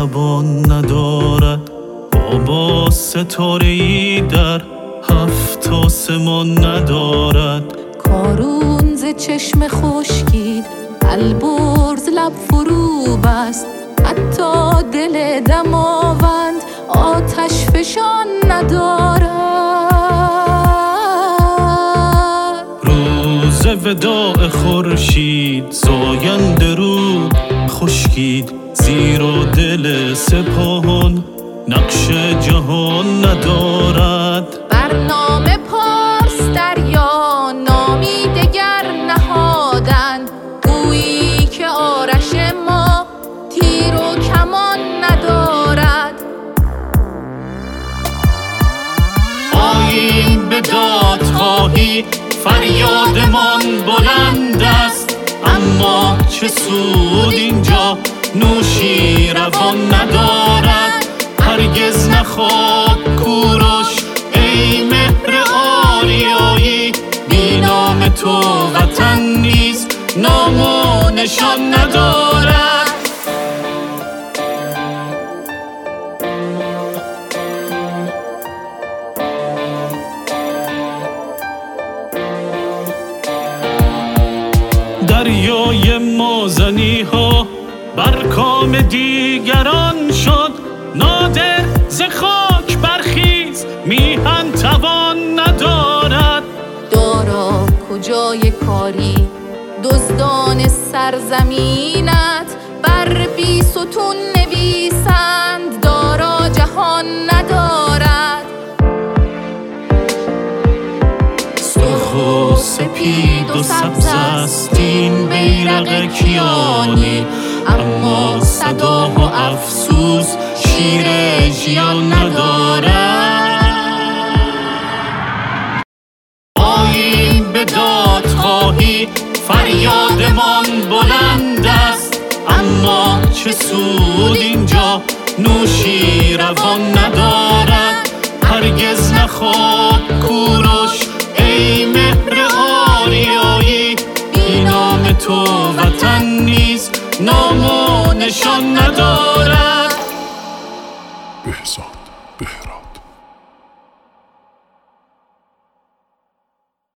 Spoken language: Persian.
زبان ندارد. بابا ستاره‌ای در 7 آسمان ندارد. کارون ز چشم خشکید، البرز لب فرو بست. حتی دل دماوند آتش فشان ندارد. روز وداع خورشید زاینده رود خشکید، زیرا دل سپاهان نقش جهان ندارد. برنامه پارس دریا نامی دگر نهادند، گویی که آرش ما تیر و کمان ندارد. آیین به دادخواهی فریادمان بلند است، اما چه سود اینجا نوشی روان ندارد. هرگز نخواد کوروش ای مهر آریایی، بی نام تو وطن نیز نام و نشان ندارد. دریای مازنی ها بر کام دیگران شد، نادر ز خاک برخیز میهن توان ندارد. دارا کجای کاری دزدان سرزمینت، بر بی ستون نویسند دارا جهان ندارد. سرخ و سپید و سبز است این بیرق کیانی، اما صدا و افسوس شیر ژیان ندارد. آیین به دادخواهی فریادمان بلند است، اما چه سود اینجا نوشی روان ندارد. هرگز نخواد کوروش ای مهر آریایی، بی نام تو وطن نیز نام و نشان ندارد. بهزاد